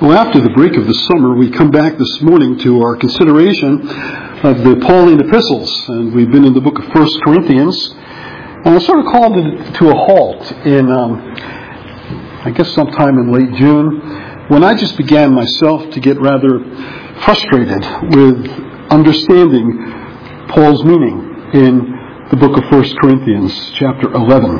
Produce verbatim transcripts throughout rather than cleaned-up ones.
Well, after the break of the summer, we come back this morning to our consideration of the Pauline epistles, and we've been in the book of First Corinthians, and I sort of called it to a halt in, um, I guess sometime in late June, when I just began myself to get rather frustrated with understanding Paul's meaning in the book of First Corinthians, chapter eleven.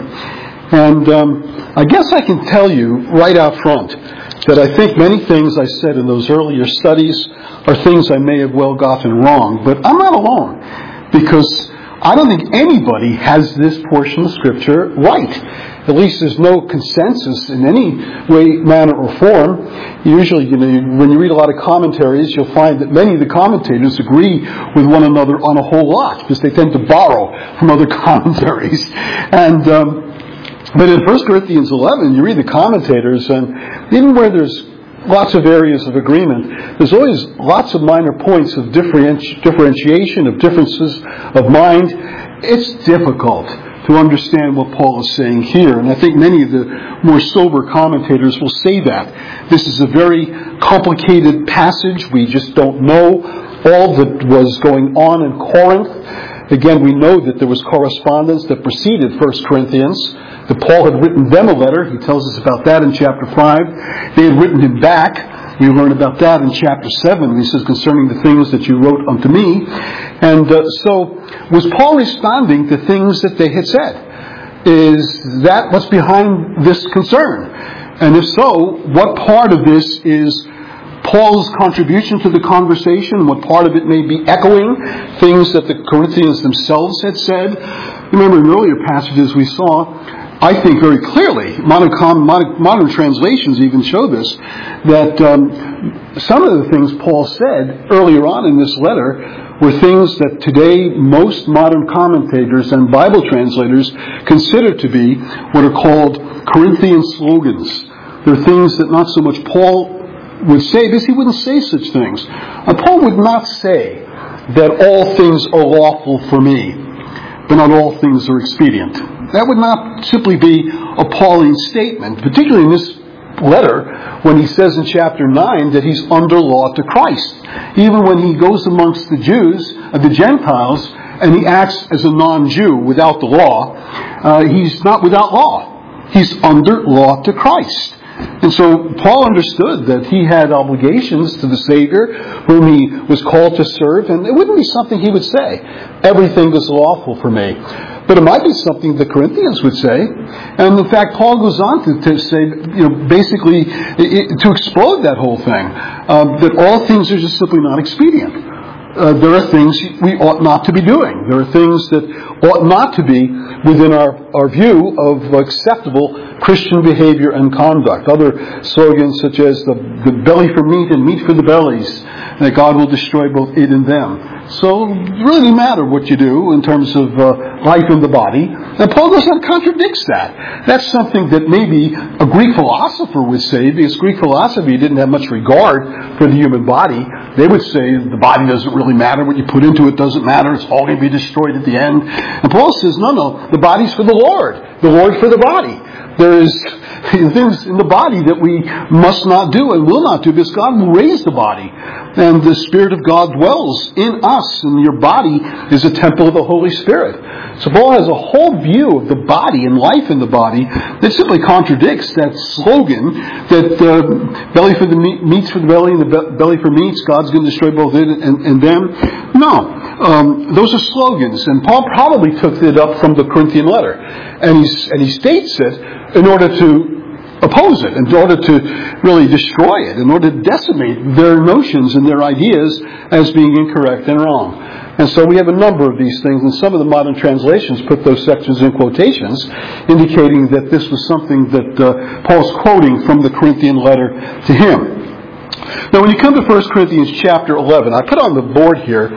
And um, I guess I can tell you right out front that I think many things I said in those earlier studies are things I may have well gotten wrong, but I'm not alone, because I don't think anybody has this portion of Scripture right. At least there's no consensus in any way, manner, or form. Usually, you know, when you read a lot of commentaries, you'll find that many of the commentators agree with one another on a whole lot, because they tend to borrow from other commentaries. And um, But in First Corinthians eleven, you read the commentators, and even where there's lots of areas of agreement, there's always lots of minor points of differenti- differentiation, of differences of mind. It's difficult to understand what Paul is saying here, and I think many of the more sober commentators will say that. This is a very complicated passage. We just don't know all that was going on in Corinth. Again, we know that there was correspondence that preceded First Corinthians, that Paul had written them a letter. He tells us about that in chapter five. They had written him back. We learn about that in chapter seven. He says, concerning the things that you wrote unto me. And uh, so, was Paul responding to things that they had said? Is that what's behind this concern? And if so, what part of this is Paul's contribution to the conversation? What part of it may be echoing things that the Corinthians themselves had said? Remember, in earlier passages we saw, I think very clearly, modern, modern, modern translations even show this, that um, some of the things Paul said earlier on in this letter were things that today most modern commentators and Bible translators consider to be what are called Corinthian slogans. They're things that not so much Paul would say, because he wouldn't say such things. And Paul would not say that all things are lawful for me, but not all things are expedient. That would not simply be a Pauline statement, particularly in this letter when he says in chapter nine that he's under law to Christ. Even when he goes amongst the Jews, uh, the Gentiles, and he acts as a non-Jew without the law, uh, he's not without law. He's under law to Christ. And so Paul understood that he had obligations to the Savior whom he was called to serve, and it wouldn't be something he would say, everything is lawful for me. But it might be something the Corinthians would say. And in fact, Paul goes on to, to say, you know, basically, it, to explode that whole thing, uh, that all things are just simply not expedient. Uh, there are things we ought not to be doing. There are things that ought not to be within our, our view of acceptable Christian behavior and conduct. Other slogans such as the, the belly for meat and meat for the bellies, that God will destroy both it and them. So it really doesn't matter what you do in terms of uh, life in the body. And Paul does not contradicts that. That's something that maybe a Greek philosopher would say, because Greek philosophy didn't have much regard for the human body. They would say the body doesn't really matter. What you put into it doesn't matter. It's all going to be destroyed at the end. And Paul says, no, no, the body's for the Lord. The Lord for the body. There is things in the body that we must not do and will not do, because God will raise the body. And the Spirit of God dwells in us, and your body is a temple of the Holy Spirit. So Paul has a whole view of the body and life in the body that simply contradicts that slogan that uh, belly for the meat, meats for the belly, and the be- belly for meats, God's going to destroy both it and, and them. No, um, those are slogans, and Paul probably took it up from the Corinthian letter, and he and he states it in order to oppose it, in order to really destroy it, in order to decimate their notions and their ideas as being incorrect and wrong. And so we have a number of these things, and some of the modern translations put those sections in quotations, indicating that this was something that uh, Paul's quoting from the Corinthian letter to him. Now, when you come to First Corinthians chapter eleven, I put on the board here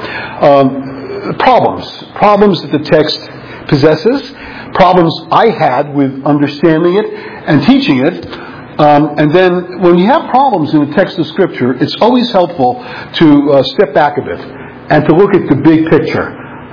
um, problems, problems that the text possesses, problems I had with understanding it and teaching it. Um, and then when you have problems in a text of Scripture, it's always helpful to uh, step back a bit and to look at the big picture.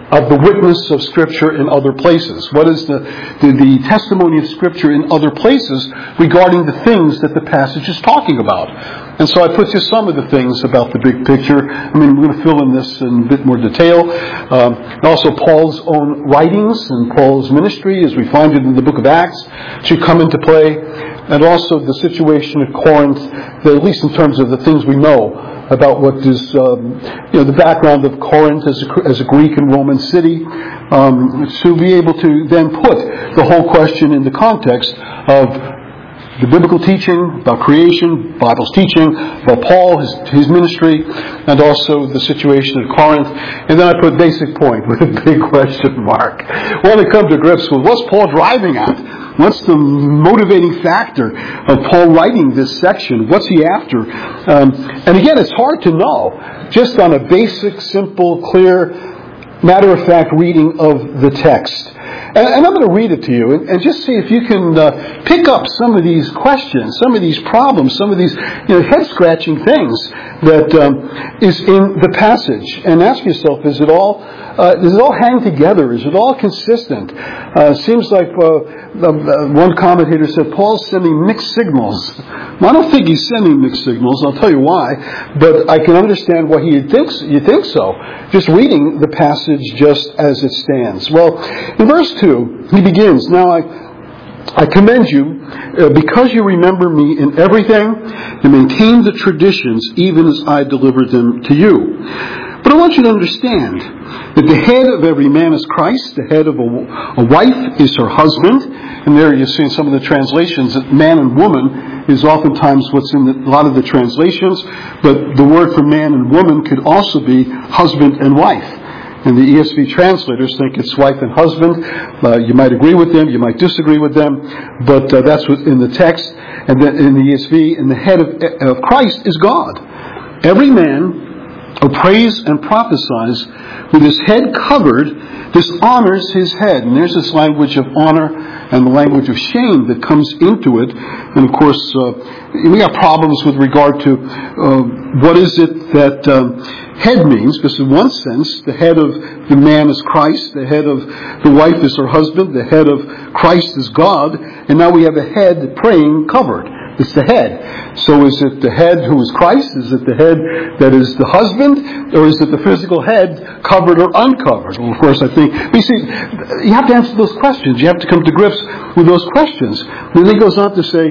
of the witness of Scripture in other places? What is the, the, the testimony of Scripture in other places regarding the things that the passage is talking about? And so I put just some of the things about the big picture. I mean, we're going to fill in this in a bit more detail. Um, also, Paul's own writings and Paul's ministry, as we find it in the book of Acts, should come into play. And also the situation at Corinth, at least in terms of the things we know about what is, um, you know, the background of Corinth as a, as a Greek and Roman city, um, to be able to then put the whole question in the context of the biblical teaching about creation, Bible's teaching about Paul, his, his ministry, and also the situation at Corinth. And then I put basic point with a big question mark. Well, to come to grips with what's Paul driving at? What's the motivating factor of Paul writing this section? What's he after? Um, and again, it's hard to know just on a basic, simple, clear, matter-of-fact reading of the text. And, and I'm going to read it to you and, and just see if you can uh, pick up some of these questions, some of these problems, some of these, you know, head-scratching things that um, is in the passage. And ask yourself, is it all, uh, does it all hang together? Is it all consistent? Uh, seems like uh, uh, one commentator said Paul's sending mixed signals. Well, I don't think he's sending mixed signals. I'll tell you why. But I can understand why he thinks you think so. Just reading the passage just as it stands. Well, in verse two, he begins, "Now I I commend you uh, because you remember me in everything and maintain the traditions even as I delivered them to you. But I want you to understand that the head of every man is Christ, the head of a, a wife is her husband." And there you see in some of the translations that man and woman is oftentimes what's in the, a lot of the translations, but the word for man and woman could also be husband and wife. And the E S V translators think it's wife and husband. Uh, you might agree with them, you might disagree with them, but uh, that's what's in the text. And then in the E S V, and the head of, of Christ is God. Every man who prays and prophesies with his head covered dishonors his head. And there's this language of honor and the language of shame that comes into it. And of course, uh, we have problems with regard to uh, what is it that um, head means, because in one sense, the head of the man is Christ, the head of the wife is her husband, the head of Christ is God, and now we have a head praying covered. It's the head. So is it the head who is Christ? Is it the head that is the husband? Or is it the physical head covered or uncovered? Well, of course, I think, you see, you have to answer those questions. You have to come to grips with those questions. And then he goes on to say,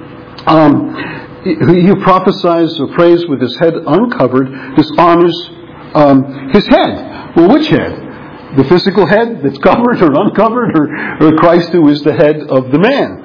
um, he who prophesies or prays with his head uncovered dishonors um, his head. Well, which head? The physical head that's covered or uncovered, or, or Christ who is the head of the man?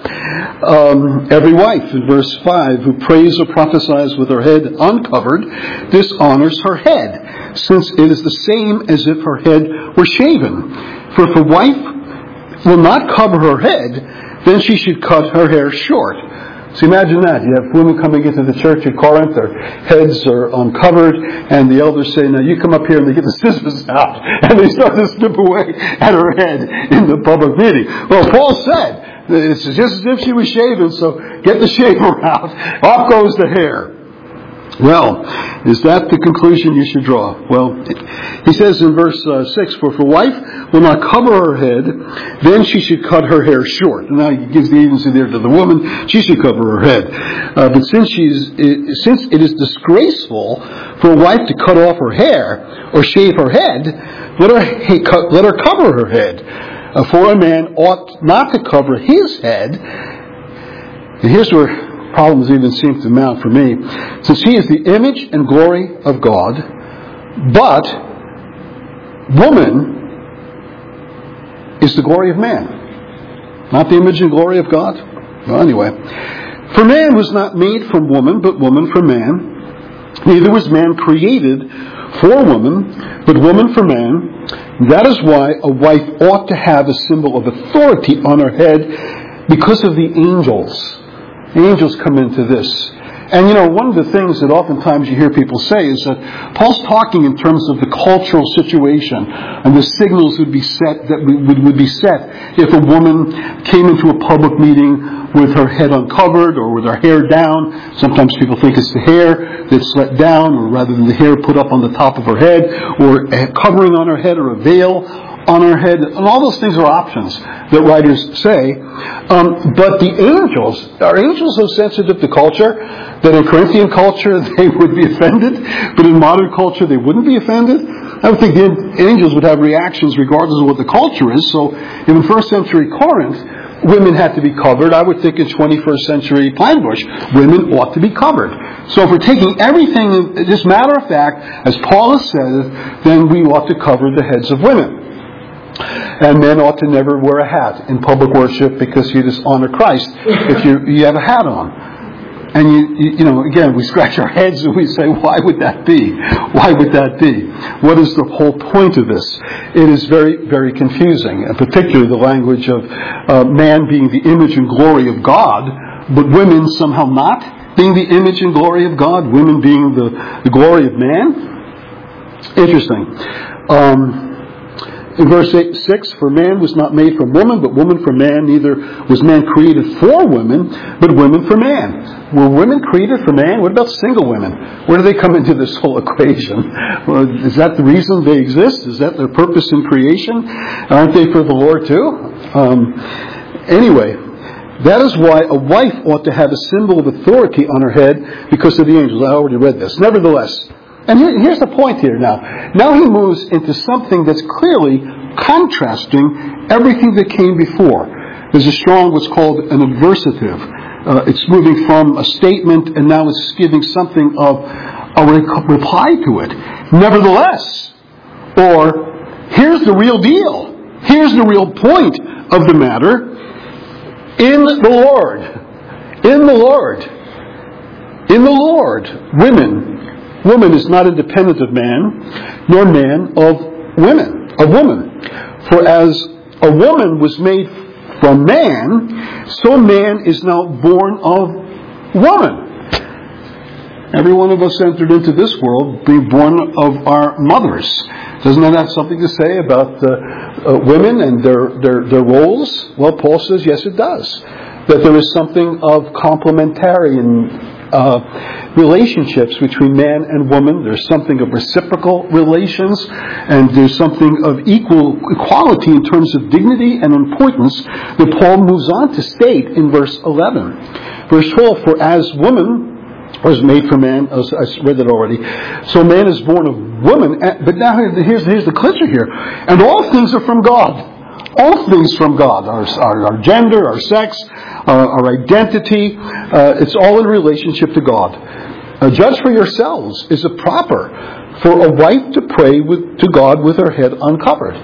Um, every wife, in verse five, who prays or prophesies with her head uncovered, dishonors her head, since it is the same as if her head were shaven. For if a wife will not cover her head, then she should cut her hair short. So imagine that. You have women coming into the church at Corinth, their heads are uncovered, and the elders say, "Now you come up here," and they get the scissors out, and they start to snip away at her head in the public meeting. Well, Paul said, it's just as if she was shaven, so get the shaver out. Off goes the hair. Well, is that the conclusion you should draw? Well, he says in verse uh, six, "For if a wife will not cover her head, then she should cut her hair short." And now he gives the agency there to the woman. She should cover her head. Uh, but since she's, it, since it is disgraceful for a wife to cut off her hair or shave her head, let her, hey, cut, let her cover her head. Uh, for a man ought not to cover his head. And here's where problems even seem to mount for me. Since he is the image and glory of God, but woman is the glory of man. Not the image and glory of God? Well, anyway. For man was not made from woman, but woman from man. Neither was man created for woman, but woman for man. That is why a wife ought to have a symbol of authority on her head because of the angels. Angels come into this. And, you know, one of the things that oftentimes you hear people say is that Paul's talking in terms of the cultural situation and the signals would be set that would, would be set if a woman came into a public meeting with her head uncovered or with her hair down. Sometimes people think it's the hair that's let down, or rather than the hair put up on the top of her head, or a covering on her head, or a veil on her head. And all those things are options that writers say. Um, but the angels, are angels so sensitive to culture that in Corinthian culture they would be offended, but in modern culture they wouldn't be offended? I would think the angels would have reactions regardless of what the culture is. So in first century Corinth, women had to be covered. I would think in twenty-first century Pinebush, women ought to be covered. So if we're taking everything, just matter of fact, as Paul has said, then we ought to cover the heads of women. And men ought to never wear a hat in public worship because you dishonor Christ if you, you have a hat on. And you, you, you know, again, we scratch our heads and we say, why would that be? Why would that be? What is the whole point of this? It is very, very confusing, and particularly the language of uh, man being the image and glory of God, but women somehow not being the image and glory of God, women being the, the glory of man. Interesting. Um, In verse eight, six, for man was not made from woman, but woman for man. Neither was man created for women, but women for man. Were women created for man? What about single women? Where do they come into this whole equation? Well, is that the reason they exist? Is that their purpose in creation? Aren't they for the Lord too? Um, anyway, that is why a wife ought to have a symbol of authority on her head because of the angels. I already read this. Nevertheless, and here, here's the point here now. Now he moves into something that's clearly contrasting everything that came before. There's a strong what's called an adversative. Uh, it's moving from a statement and now it's giving something of a re- reply to it. Nevertheless, or here's the real deal. Here's the real point of the matter. In the Lord. In the Lord. In the Lord. Women. Woman is not independent of man, nor man of women, of woman. For as a woman was made from man, so man is now born of woman. Every one of us entered into this world being born of our mothers. Doesn't that have something to say about uh, uh, women and their, their, their roles? Well, Paul says, yes, it does. That there is something of complementarian Uh, relationships between man and woman. There's something of reciprocal relations, and there's something of equal equality in terms of dignity and importance that Paul moves on to state in verse eleven. Verse twelve, for as woman was made for man, as I read that already, so man is born of woman, but now here's, here's the clincher here, and all things are from God. All things from God, our, our, our gender, our sex, our, our identity, uh, it's all in relationship to God. Uh, judge for yourselves, is it proper for a wife to pray with, to God with her head uncovered?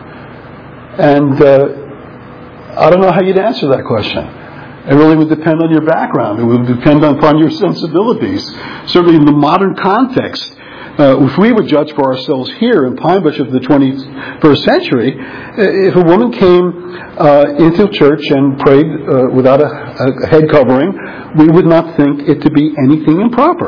And uh, I don't know how you'd answer that question. It really would depend on your background. It would depend upon your sensibilities. Certainly in the modern context, Uh, if we would judge for ourselves here in Pinebush of the twenty-first century, if a woman came uh, into church and prayed uh, without a, a head covering, we would not think it to be anything improper.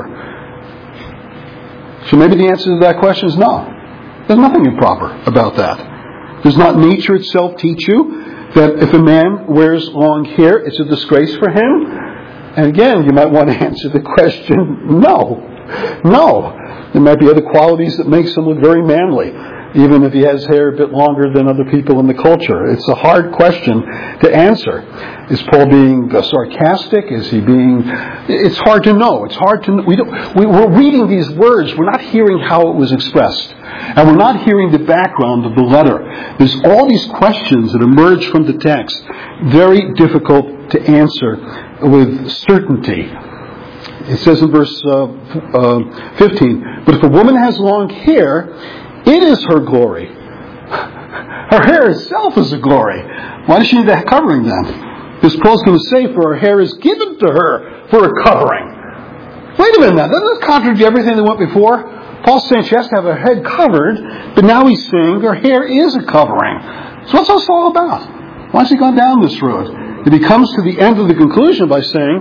So maybe the answer to that question is no. There's nothing improper about that. Does not nature itself teach you that if a man wears long hair, it's a disgrace for him? And again, you might want to answer the question, no. No. There might be other qualities that makes him look very manly, even if he has hair a bit longer than other people in the culture. It's a hard question to answer. Is Paul being sarcastic? Is he being... It's hard to know. It's hard to know. We don't, we, we're reading these words. We're not hearing how it was expressed. And we're not hearing the background of the letter. There's all these questions that emerge from the text. Very difficult to answer with certainty. It says in verse uh, uh, fifteen, but if a woman has long hair, it is her glory. Her hair itself is a glory. Why does she need that covering then? Because Paul's going to say, for her hair is given to her for a covering. Wait a minute now, doesn't that contradict everything that went before? Paul's saying she has to have her head covered, but now he's saying her hair is a covering. So what's this all about? Why has he gone down this road? He comes to the end of the conclusion by saying,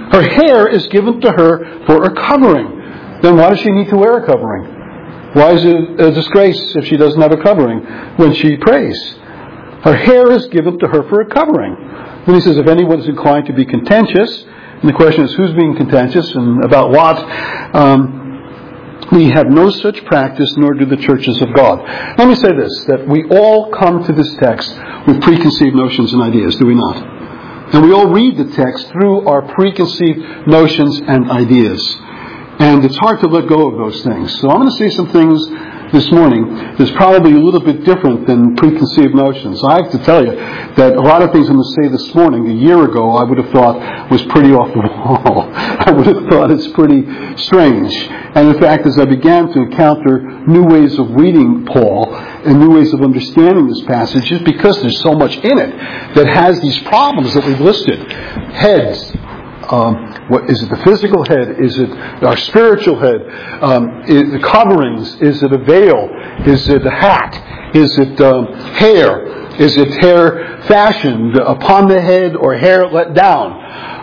Her hair is given to her for a covering. Then why does she need to wear a covering? Why is it a disgrace if she doesn't have a covering when she prays? Her hair is given to her for a covering. Then he says, if anyone is inclined to be contentious, and the question is, who's being contentious and about what? Um, we have no such practice, nor do the churches of God. Let me say this, that we all come to this text with preconceived notions and ideas, do we not? And we all read the text through our preconceived notions and ideas. And it's hard to let go of those things. So I'm going to say some things this morning that's probably a little bit different than preconceived notions. I have to tell you that a lot of things I'm going to say this morning, a year ago, I would have thought was pretty off the wall. I would have thought it's pretty strange. And in fact, as I began to encounter new ways of reading Paul and new ways of understanding this passage, just because there's so much in it that has these problems that we've listed. Heads. Um, what is it? The physical head? Is it our spiritual head? Um, is the coverings? Is it a veil? Is it a hat? Is it um, hair? Is it hair fashioned upon the head or hair let down?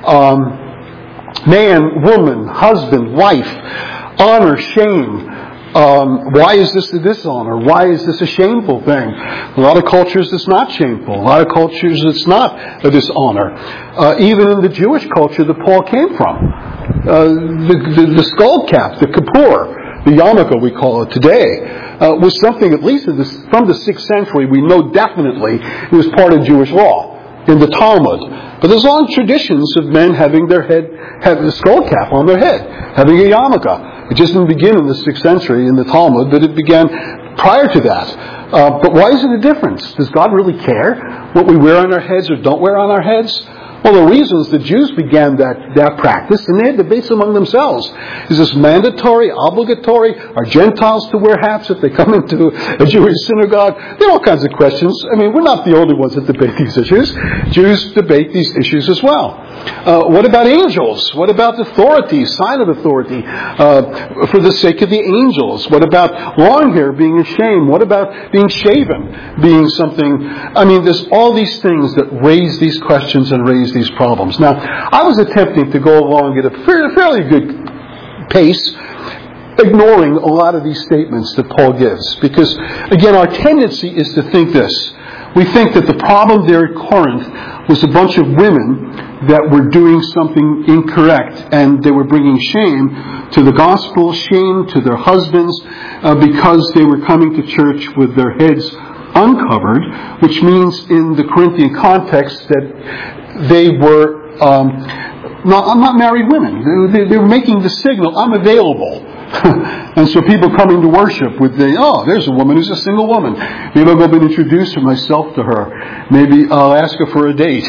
Um, man, woman, husband, wife, honor, shame. Um, why is this a dishonor? Why is this a shameful thing? A lot of cultures it's not shameful. A lot of cultures it's not a dishonor. Uh, even in the Jewish culture that Paul came from. Uh, the, the, the skull cap, the kippur, the yarmulke we call it today, uh, was something at least in this, from the sixth century we know definitely it was part of Jewish law in the Talmud. But there's long traditions of men having their head, have the skull cap on their head, having a yarmulke. It just didn't begin in the sixth century in the Talmud, but it began prior to that. Uh, but why is it a difference? Does God really care what we wear on our heads or don't wear on our heads? Well, the reason is the Jews began that, that practice, and they had debates among themselves. Is this mandatory, obligatory? Are Gentiles to wear hats if they come into a Jewish synagogue? There are all kinds of questions. I mean, we're not the only ones that debate these issues. Jews debate these issues as well. Uh, what about angels? What about authority, sign of authority, uh, for the sake of the angels? What about long hair being a shame? What about being shaven being something? I mean, there's all these things that raise these questions and raise these problems. Now, I was attempting to go along at a fairly good pace, ignoring a lot of these statements that Paul gives. Because, again, our tendency is to think this. We think that the problem there at Corinth was a bunch of women that were doing something incorrect, and they were bringing shame to the gospel, shame to their husbands, uh, because they were coming to church with their heads uncovered, which means in the Corinthian context that they were um, not, not married women. They, they were making the signal, I'm available. And so people coming to worship with the, oh, there's a woman who's a single woman. Maybe I'll go and introduce myself to her. Maybe I'll ask her for a date.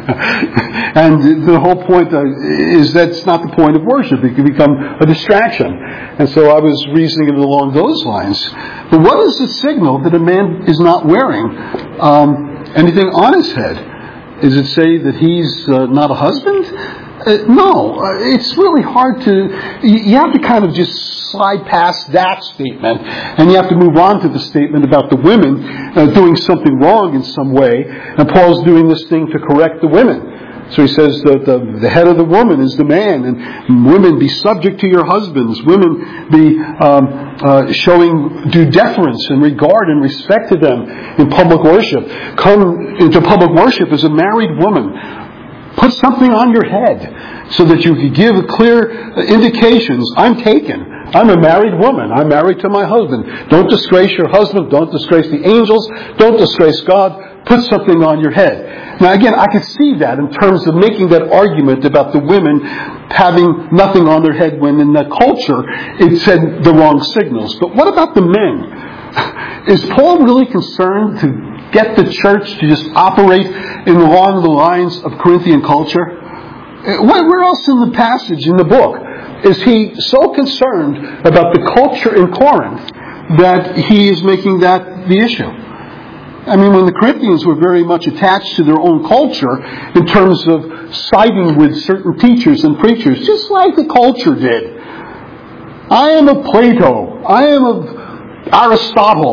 And the whole point is that's not the point of worship. It can become a distraction. And so I was reasoning it along those lines. But what does it signal that a man is not wearing um, anything on his head? Does it say that he's uh, not a husband? Uh, no, uh, it's really hard to, you have to kind of just slide past that statement, and you have to move on to the statement about the women uh, doing something wrong in some way, and Paul's doing this thing to correct the women. So he says that the, the head of the woman is the man, and women, be subject to your husbands. Women, be um, uh, showing due deference and regard and respect to them in public worship. Come into public worship as a married woman. Put something on your head so that you can give clear indications. I'm taken. I'm a married woman. I'm married to my husband. Don't disgrace your husband. Don't disgrace the angels. Don't disgrace God. Put something on your head. Now again, I can see that in terms of making that argument about the women having nothing on their head when in the culture it said the wrong signals. But what about the men? Is Paul really concerned to get the church to just operate in along the lines of Corinthian culture? Where else in the passage, in the book, is he so concerned about the culture in Corinth that he is making that the issue? I mean, when the Corinthians were very much attached to their own culture in terms of siding with certain teachers and preachers, just like the culture did. I am of Plato. I am of Aristotle.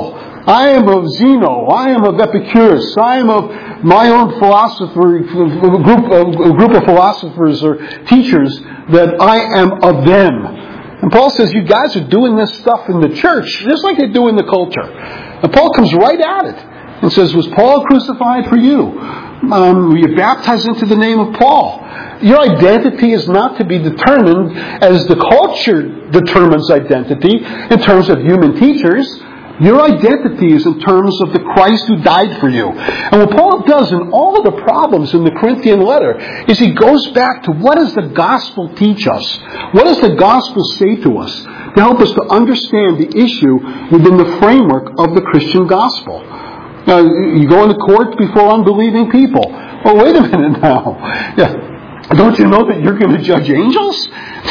I am of Zeno. I am of Epicurus. I am of my own philosopher, a group, a group of philosophers or teachers, that I am of them. And Paul says, you guys are doing this stuff in the church just like they do in the culture. And Paul comes right at it and says, was Paul crucified for you? Um, were you baptized into the name of Paul? Your identity is not to be determined as the culture determines identity in terms of human teachers. Your identity is in terms of the Christ who died for you. And what Paul does in all of the problems in the Corinthian letter is he goes back to what does the gospel teach us? What does the gospel say to us to help us to understand the issue within the framework of the Christian gospel? Now, you go into court before unbelieving people. Well, wait a minute now. Yeah. Don't you know that you're going to judge angels?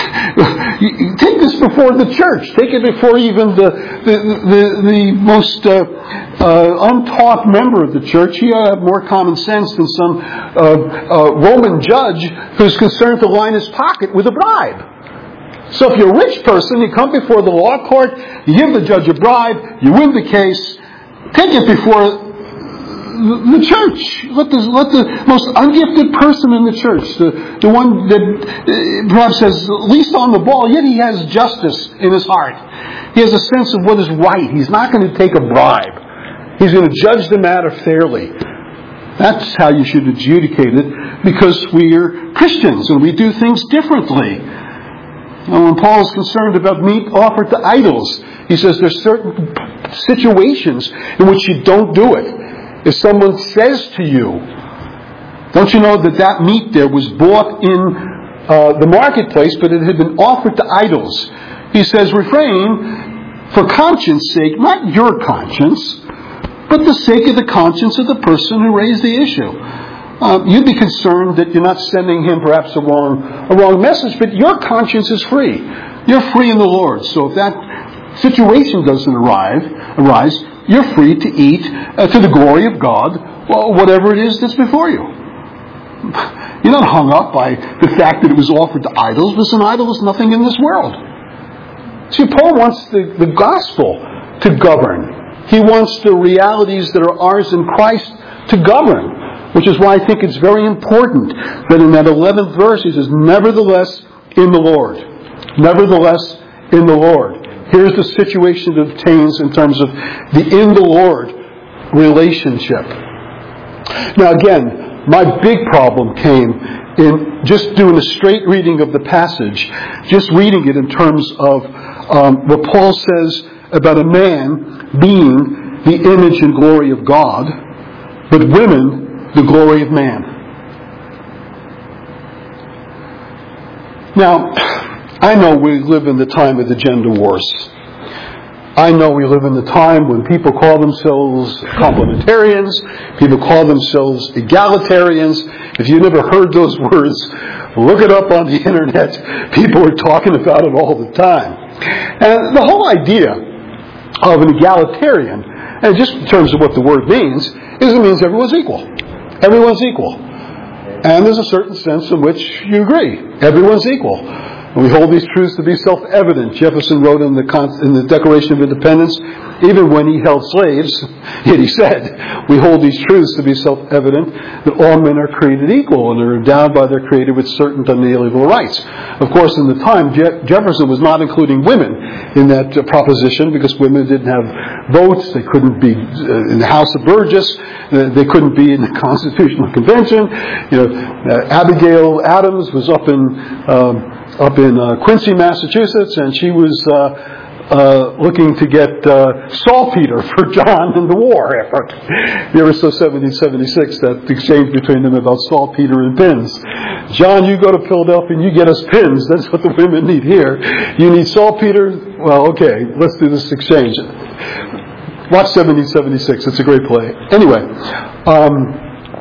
Take this before the church. Take it before even the the, the, the most uh, uh, untaught member of the church. He ought to have more common sense than some uh, uh, Roman judge who's concerned to line his pocket with a bribe. So if you're a rich person, you come before the law court, you give the judge a bribe, you win the case, take it before the church. Let the, let the most ungifted person in the church, the, the one that uh, perhaps has least on the ball, yet he has justice in his heart. He has a sense of what is right. He's not going to take a bribe. He's going to judge the matter fairly. That's how you should adjudicate it, because we're Christians and we do things differently. Now, when Paul is concerned about meat offered to idols, he says there's certain situations in which you don't do it. If someone says to you, don't you know that that meat there was bought in uh, the marketplace, but it had been offered to idols? He says, refrain for conscience sake, not your conscience, but the sake of the conscience of the person who raised the issue. Uh, you'd be concerned that you're not sending him perhaps a wrong, a wrong message, but your conscience is free. You're free in the Lord. So if that situation doesn't arrive, arise, you're free to eat uh, to the glory of God, well, whatever it is that's before you. You're not hung up by the fact that it was offered to idols. Listen, idol is nothing in this world. See, Paul wants the, the gospel to govern. He wants the realities that are ours in Christ to govern, which is why I think it's very important that in that eleventh verse he says, nevertheless in the Lord. Nevertheless in the Lord. Here's the situation that obtains in terms of the in the Lord relationship. Now again, my big problem came in just doing a straight reading of the passage, just reading it in terms of um, what Paul says about a man being the image and glory of God, but women the glory of man. Now, I know we live in the time of the gender wars. I know we live in the time when people call themselves complementarians, people call themselves egalitarians. If you've never heard those words, look it up on the internet. People are talking about it all the time. And the whole idea of an egalitarian, and just in terms of what the word means, is it means everyone's equal. Everyone's equal. And there's a certain sense in which you agree. Everyone's equal. We hold these truths to be self-evident. Jefferson wrote in the, in the Declaration of Independence, even when he held slaves, yet he said, we hold these truths to be self-evident, that all men are created equal and are endowed by their Creator with certain unalienable rights. Of course, in the time, Je- Jefferson was not including women in that uh, proposition, because women didn't have votes, they couldn't be uh, in the House of Burgess, uh, they couldn't be in the Constitutional Convention. You know, uh, Abigail Adams was up in... Um, up in uh, Quincy, Massachusetts, and she was uh, uh, looking to get uh, saltpeter for John in the war effort. You ever saw seventeen seventy-six, that exchange between them about saltpeter and pins? John, you go to Philadelphia and you get us pins. That's what the women need here. You need saltpeter? Well, okay, let's do this exchange. Watch seventeen seventy-six. It's a great play. Anyway, um,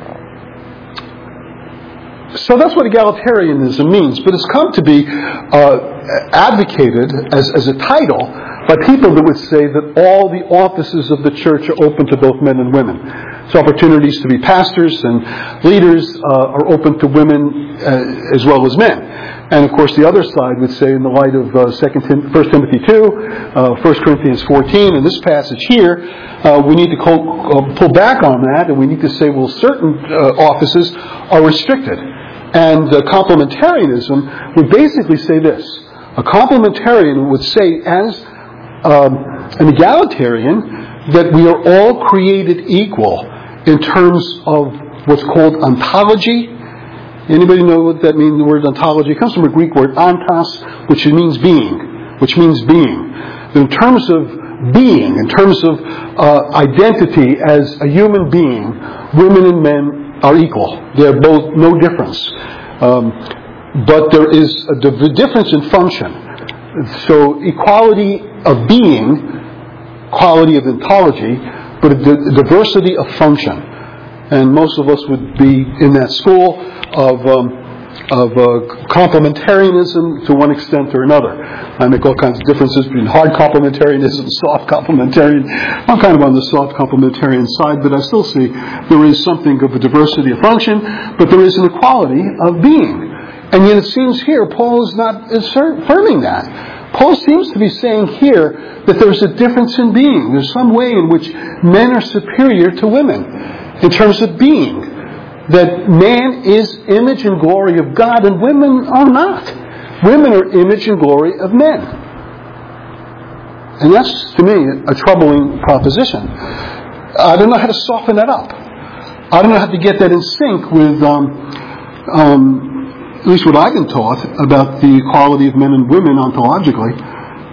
so that's what egalitarianism means, but it's come to be uh, advocated as, as a title by people that would say that all the offices of the church are open to both men and women. So opportunities to be pastors and leaders uh, are open to women uh, as well as men. And of course, the other side would say, in the light of uh, Tim- First Timothy two, uh, First Corinthians fourteen, and this passage here, uh, we need to co- uh, pull back on that, and we need to say, well, certain uh, offices are restricted. And uh, complementarianism would basically say this. A complementarian would say, as um, an egalitarian, that we are all created equal in terms of what's called ontology. Anybody know what that means, the word ontology? It comes from a Greek word, ontos, which means being, which means being. In terms of being, in terms of uh, identity as a human being, women and men are equal. They're both no difference. Um, but there is a d- difference in function. So equality of being, quality of ontology, but a d- diversity of function. And most of us would be in that school of um, of uh, complementarianism to one extent or another. I make all kinds of differences between hard complementarianism and soft complementarian. I'm kind of on the soft complementarian side, but I still see there is something of a diversity of function, but there is an equality of being. And yet it seems here Paul is not affirming that. Paul seems to be saying here that there's a difference in being. There's some way in which men are superior to women in terms of being, that man is image and glory of God and women are not. Women are image and glory of men. And that's, to me, a troubling proposition. I don't know how to soften that up. I don't know how to get that in sync with, um, um, at least what I've been taught about the equality of men and women ontologically.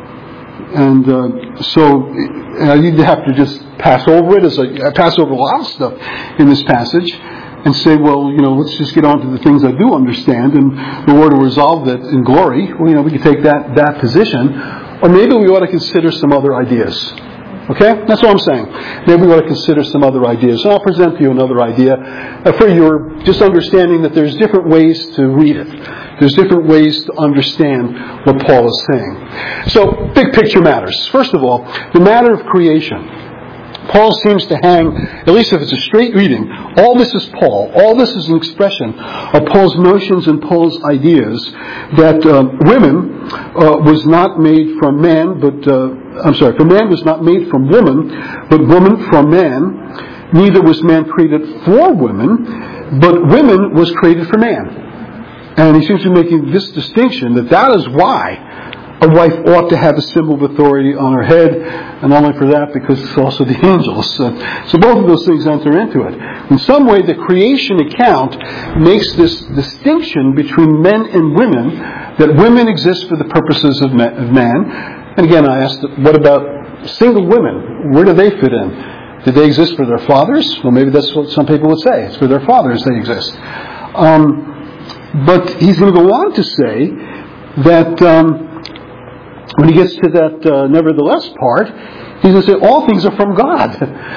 And uh, so I need to have to just pass over it, as I, I pass over a lot of stuff in this passage, and say, well, you know, let's just get on to the things I do understand, and the Lord will resolve that in glory. Well, you know, we can take that that position, or maybe we ought to consider some other ideas. Okay, that's what I'm saying. Maybe we ought to consider some other ideas. And I'll present to you another idea uh, for your just understanding that there's different ways to read it. There's different ways to understand what Paul is saying. So, big picture matters. First of all, the matter of creation. Paul seems to hang, at least if it's a straight reading, all this is Paul. All this is an expression of Paul's notions and Paul's ideas that uh, women uh, was not made from man, but, uh, I'm sorry, for man was not made from woman, but woman from man. Neither was man created for women, but women was created for man. And he seems to be making this distinction, that that is why a wife ought to have a symbol of authority on her head, and not only for that, because it's also the angels. So, so both of those things enter into it. In some way, the creation account makes this distinction between men and women, that women exist for the purposes of man. And again, I asked, what about single women? Where do they fit in? Did they exist for their fathers? Well, maybe that's what some people would say. It's for their fathers they exist. Um, but he's going to go on to say that um, when he gets to that uh, nevertheless part, he's going to say all things are from God.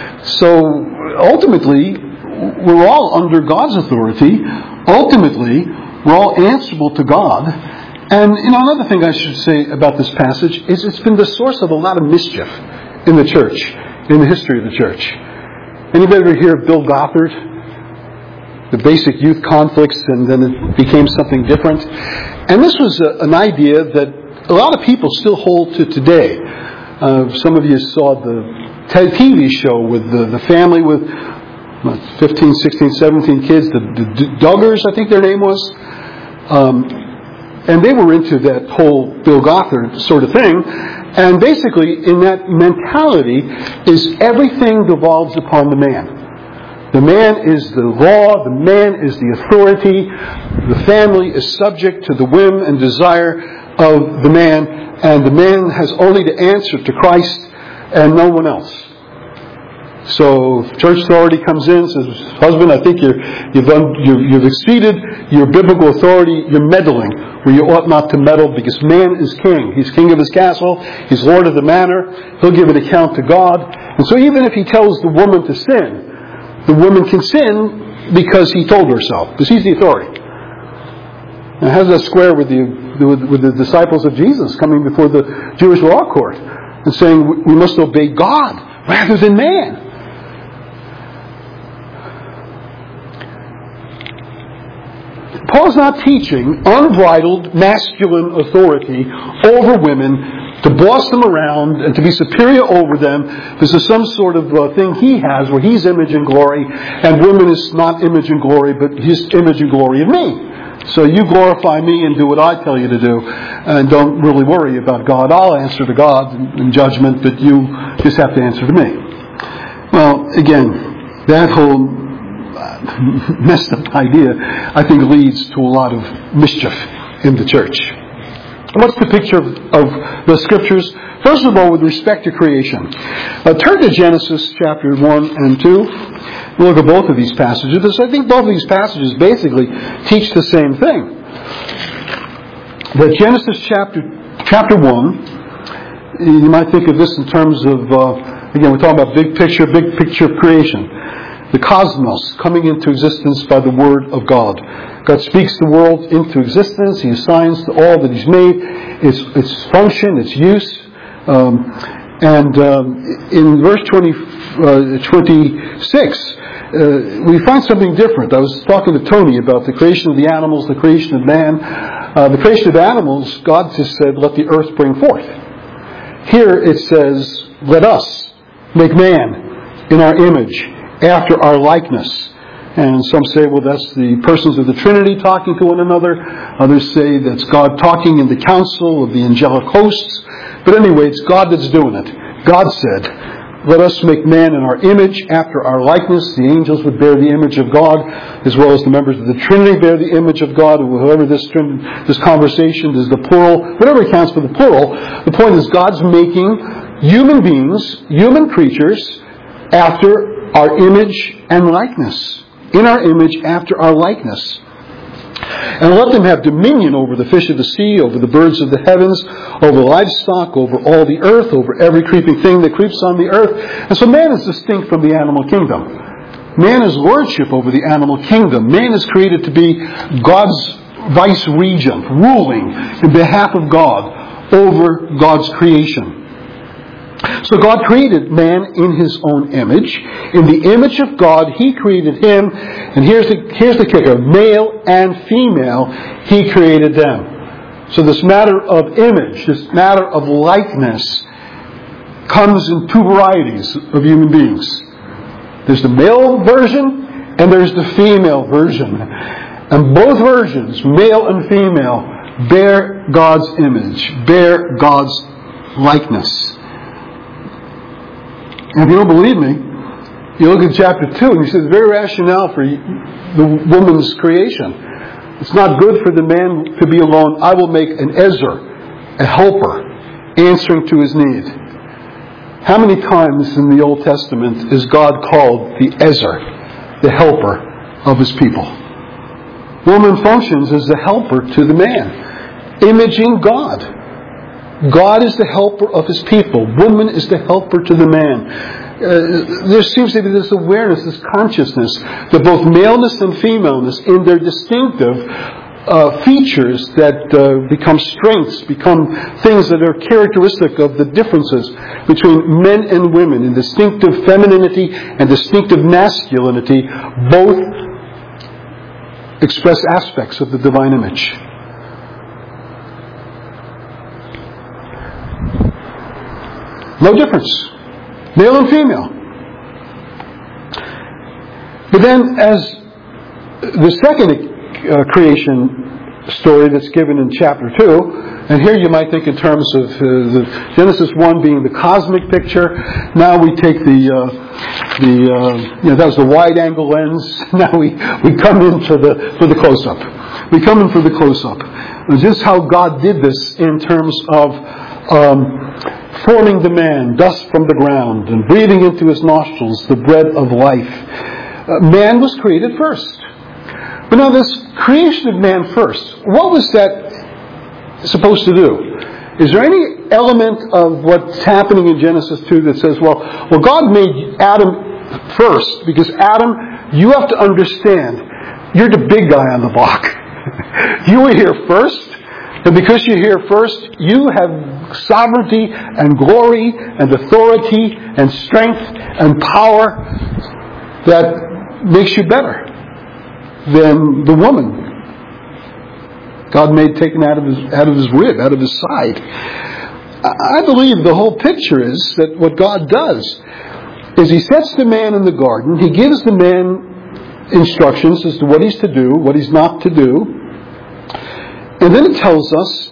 So ultimately, we're all under God's authority. Ultimately, we're all answerable to God. And you know, another thing I should say about this passage is it's been the source of a lot of mischief in the church, in the history of the church. Anybody ever hear of Bill Gothard? The basic youth conflicts, and then it became something different. And this was a, an idea that a lot of people still hold to today. Uh, some of you saw the T V show with the, the family with fifteen, sixteen, seventeen kids, the, the Duggars, I think their name was. Um, and they were into that whole Bill Gothard sort of thing. And basically, in that mentality, is everything devolves upon the man. The man is the law, the man is the authority, the family is subject to the whim and desire of the man, and the man has only to answer to Christ and no one else. So church authority comes in and says, husband, I think you're, you've, un, you've, you've exceeded your biblical authority, you're meddling where you ought not to meddle, because man is king. He's king of his castle, he's lord of the manor, he'll give an account to God. And so even if he tells the woman to sin, the woman can sin because he told her so, because he's the authority. And how does that square with the, with, with the disciples of Jesus coming before the Jewish law court and saying we must obey God rather than man? Paul's not teaching unbridled masculine authority over women, to boss them around and to be superior over them. This is some sort of uh, thing he has where he's image and glory, and women is not image and glory, but his image and glory of me. So you glorify me and do what I tell you to do, and don't really worry about God. I'll answer to God in judgment, but you just have to answer to me. Well, again, that whole messed up idea, I think, leads to a lot of mischief in the church. What's the picture of, of the Scriptures? First of all, with respect to creation. Uh, turn to Genesis chapter one and two. We'll look at both of these passages. Because I think both of these passages basically teach the same thing. That Genesis chapter chapter one, you might think of this in terms of, uh, again, we're talking about big picture, big picture of creation. The cosmos coming into existence by the Word of God. God speaks the world into existence. He assigns to all that He's made its its function, its use. Um, and um, in verse twenty, uh, twenty-six, uh, we find something different. I was talking to Tony about the creation of the animals, the creation of man. Uh, the creation of animals, God just said, let the earth bring forth. Here it says, let us make man in our image, after our likeness. And some say, well, that's the persons of the Trinity talking to one another. Others say that's God talking in the council of the angelic hosts. But anyway, it's God that's doing it. God said, let us make man in our image, after our likeness. The angels would bear the image of God, as well as the members of the Trinity bear the image of God. Whoever this this conversation is the plural, whatever counts for the plural. The point is, God's making human beings, human creatures, after our image and likeness. In our image, after our likeness. And let them have dominion over the fish of the sea, over the birds of the heavens, over livestock, over all the earth, over every creeping thing that creeps on the earth. And so man is distinct from the animal kingdom. Man is lordship over the animal kingdom. Man is created to be God's vice regent, ruling in behalf of God over God's creation. So God created man in His own image. In the image of God, He created him. And here's the, here's the kicker. Male and female, He created them. So this matter of image, this matter of likeness, comes in two varieties of human beings. There's the male version and there's the female version. And both versions, male and female, bear God's image, bear God's likeness. And if you don't believe me, you look at chapter two, and he says, very rationale for the woman's creation. It's not good for the man to be alone. I will make an Ezer, a helper, answering to his need. How many times in the Old Testament is God called the Ezer, the helper of His people? Woman functions as the helper to the man, imaging God. God is the helper of His people. Woman is the helper to the man. Uh, there seems to be this awareness, this consciousness that both maleness and femaleness, in their distinctive uh, features that uh, become strengths, become things that are characteristic of the differences between men and women, in distinctive femininity and distinctive masculinity, both express aspects of the divine image. No difference. Male and female. But then as the second uh, creation story that's given in chapter two, and here you might think in terms of uh, the Genesis one being the cosmic picture. Now we take the, uh, the uh, you know, that was the wide angle lens. Now we, we come in for the, for the close-up. We come in for the close-up. And just how God did this in terms of um, forming the man, dust from the ground, and breathing into his nostrils the breath of life. Uh, man was created first. But now this creation of man first, what was that supposed to do? Is there any element of what's happening in Genesis two that says, well, well, God made Adam first, because Adam, you have to understand, you're the big guy on the block. You were here first. And because you're here first, you have sovereignty and glory and authority and strength and power that makes you better than the woman God made taken out of his out of his rib, out of his side. I believe the whole picture is that what God does is He sets the man in the garden. He gives the man instructions as to what he's to do, what he's not to do. And then it tells us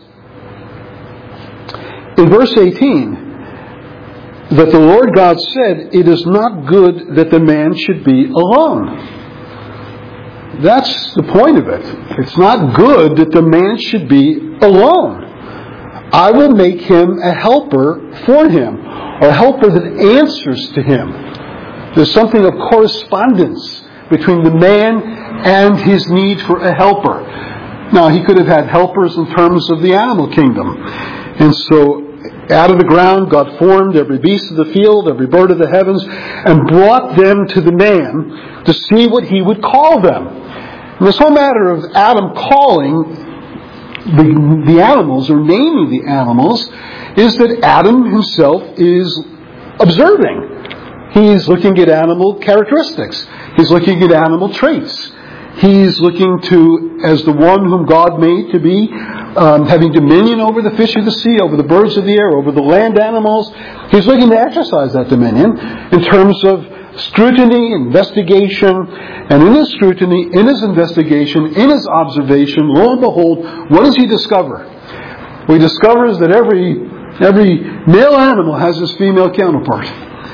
in verse eighteen that the Lord God said, "It is not good that the man should be alone." That's the point of it. It's not good that the man should be alone. I will make him a helper for him, or a helper that answers to him. There's something of correspondence between the man and his need for a helper. Now, he could have had helpers in terms of the animal kingdom. And so, out of the ground, God formed every beast of the field, every bird of the heavens, and brought them to the man to see what he would call them. And this whole matter of Adam calling the, the animals, or naming the animals, is that Adam himself is observing. He's looking at animal characteristics. He's looking at animal traits. He's looking to, as the one whom God made to be, um, having dominion over the fish of the sea, over the birds of the air, over the land animals. He's looking to exercise that dominion in terms of scrutiny, investigation, and in his scrutiny, in his investigation, in his observation, lo and behold, what does he discover? Well, he discovers that every every male animal has his female counterpart.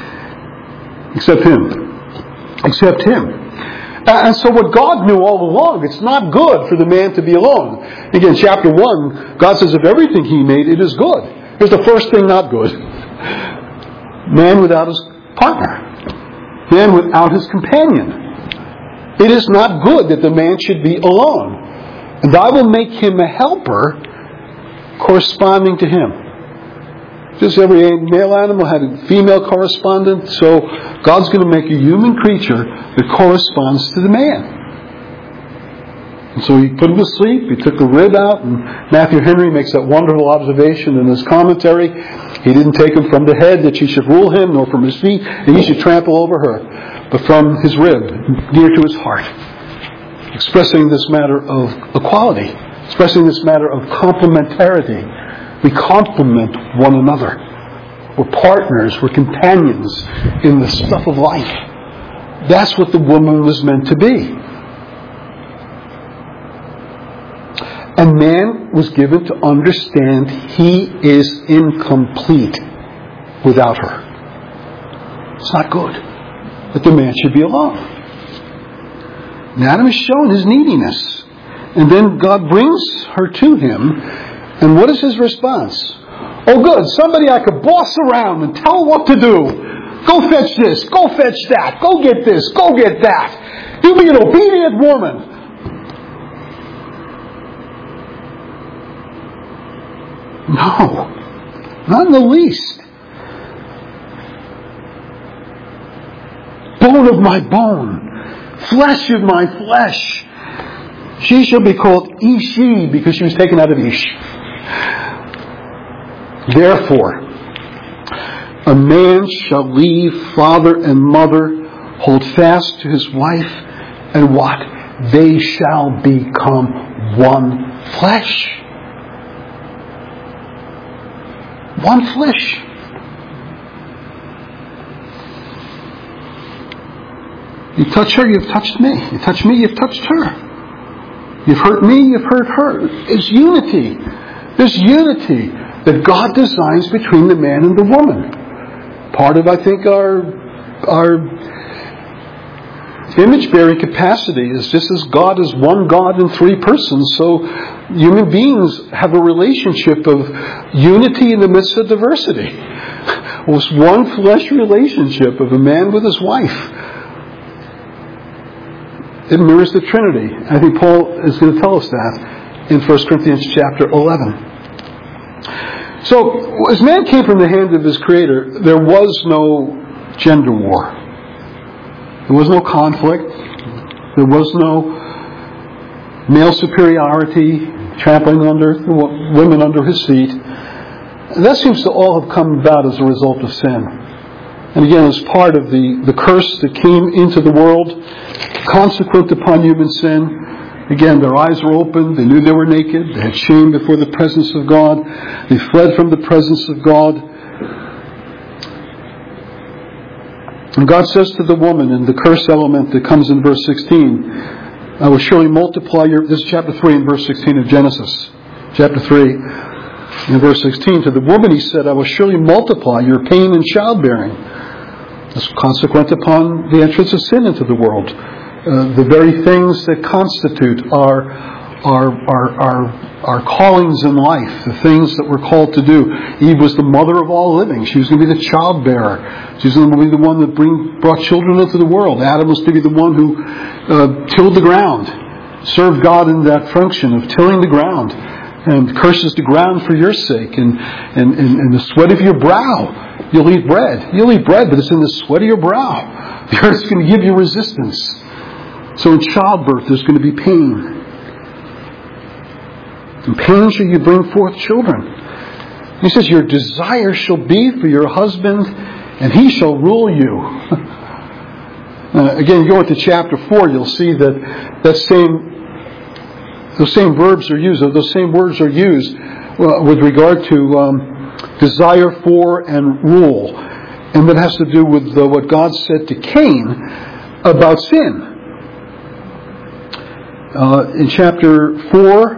Except him. Except him. And so what God knew all along, it's not good for the man to be alone. Again, chapter one, God says of everything He made, it is good. Here's the first thing not good. Man without his partner. Man without his companion. It is not good that the man should be alone. And I will make him a helper corresponding to him. Just every male animal had a female correspondent, so God's going to make a human creature that corresponds to the man. And so He put him to sleep, He took the rib out, and Matthew Henry makes that wonderful observation in his commentary. He didn't take him from the head that she should rule him, nor from his feet that he should trample over her, but from his rib, near to his heart. Expressing this matter of equality, expressing this matter of complementarity. We complement one another. We're partners, we're companions in the stuff of life. That's what the woman was meant to be. And man was given to understand he is incomplete without her. It's not good that the man should be alone. And Adam is shown his neediness. And then God brings her to him. And what is his response? Oh good, somebody I could boss around and tell what to do. Go fetch this, go fetch that, go get this, go get that. You be an obedient woman. No, not in the least. Bone of my bone, flesh of my flesh. She shall be called Ishi because she was taken out of Ish. Therefore, a man shall leave father and mother, hold fast to his wife, and what? They shall become one flesh. One flesh. You touch her, you've touched me. You touch me, you've touched her. You've hurt me, you've hurt her. It's unity. There's unity that God designs between the man and the woman. Part of, I think, our our image-bearing capacity is just as God is one God in three persons, so human beings have a relationship of unity in the midst of diversity. It's one flesh relationship of a man with his wife. It mirrors the Trinity. I think Paul is going to tell us that in First Corinthians chapter eleven. So, as man came from the hand of his Creator, there was no gender war. There was no conflict. There was no male superiority, trampling under women under his feet. And that seems to all have come about as a result of sin. And again, as part of the, the curse that came into the world, consequent upon human sin, Again, their eyes were open. They knew they were naked. They had shame before the presence of God. They fled from the presence of God. And God says to the woman in the curse element that comes in verse sixteen, I will surely multiply your... This is chapter three and verse sixteen of Genesis. Chapter three and verse sixteen. To the woman he said, I will surely multiply your pain in childbearing. As consequent upon the entrance of sin into the world. Uh, the very things that constitute our, our, our, our, our callings in life, the things that we're called to do. Eve was the mother of all living. She was going to be the childbearer. She was going to be the one that bring, brought children into the world. Adam was to be the one who uh, tilled the ground, served God in that function of tilling the ground, and curses the ground for your sake, and, and, and, and the sweat of your brow. You'll eat bread. You'll eat bread, but it's in the sweat of your brow. The earth's going to give you resistance. So in childbirth, there's going to be pain. In pain shall you bring forth children. He says, your desire shall be for your husband, and he shall rule you. uh, again, you go into chapter four, you'll see that that same, those same verbs are used, those same words are used uh, with regard to um, desire for and rule. And that has to do with uh, what God said to Cain about sin. Uh, in chapter four,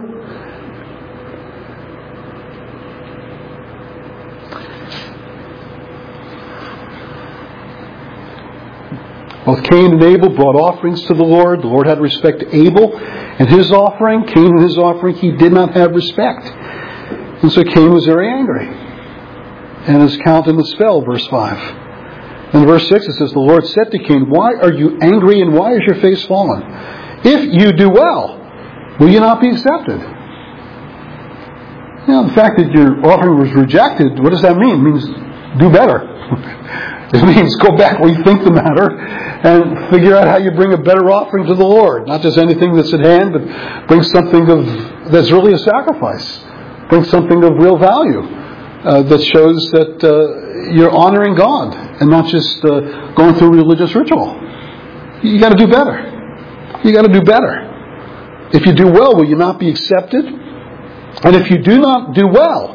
both Cain and Abel brought offerings to the Lord. The Lord had respect to Abel and his offering. Cain and his offering, he did not have respect. And so Cain was very angry. And his countenance fell, verse five. In verse six it says, the Lord said to Cain, why are you angry and why is your face fallen? If you do well, will you not be accepted? You know, the fact that your offering was rejected, what does that mean? It means do better. It means go back, rethink the matter, and figure out how you bring a better offering to the Lord. Not just anything that's at hand, but bring something of that's really a sacrifice. Bring something of real value uh, that shows that uh, you're honoring God and not just uh, going through religious ritual. You got to do better. You got to do better. If you do well, will you not be accepted? And if you do not do well,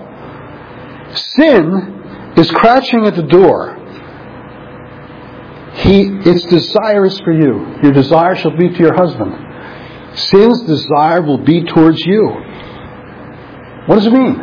sin is crouching at the door. He, its desire is for you. Your desire shall be to your husband. Sin's desire will be towards you. What does it mean?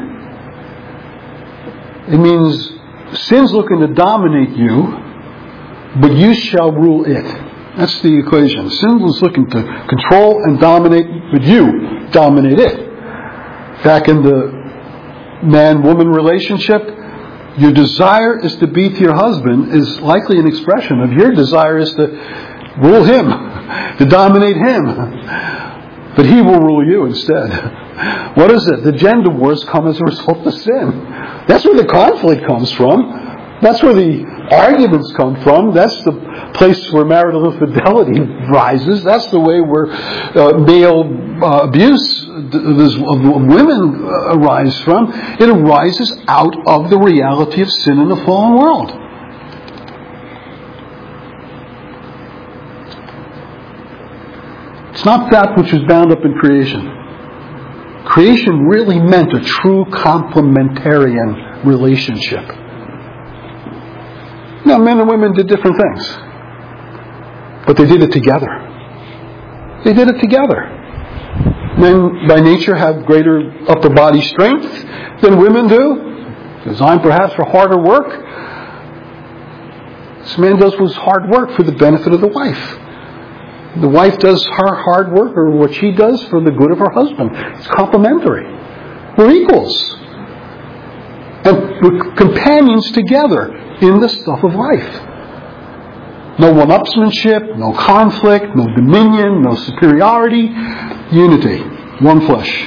It means sin's looking to dominate you, but you shall rule it. That's the equation. Sin is looking to control and dominate, but you dominate it. Back in the man-woman relationship, your desire is to be to your husband is likely an expression of your desire is to rule him, to dominate him. But he will rule you instead. What is it? The gender wars come as a result of sin. That's where the conflict comes from. That's where the arguments come from. That's the place where marital infidelity rises. That's the way where uh, male uh, abuse of women arise from. It arises out of the reality of sin in the fallen world. It's not that which is bound up in creation. Creation really meant a true complementarian relationship. Now, men and women did different things, but they did it together. They did it together. Men, by nature, have greater upper body strength than women do, designed perhaps for harder work. This man does his hard work for the benefit of the wife. The wife does her hard work, or what she does, for the good of her husband. It's complementary. We're equals. And we're companions together in the stuff of life. No one-upsmanship, no conflict, no dominion, no superiority. Unity. One flesh.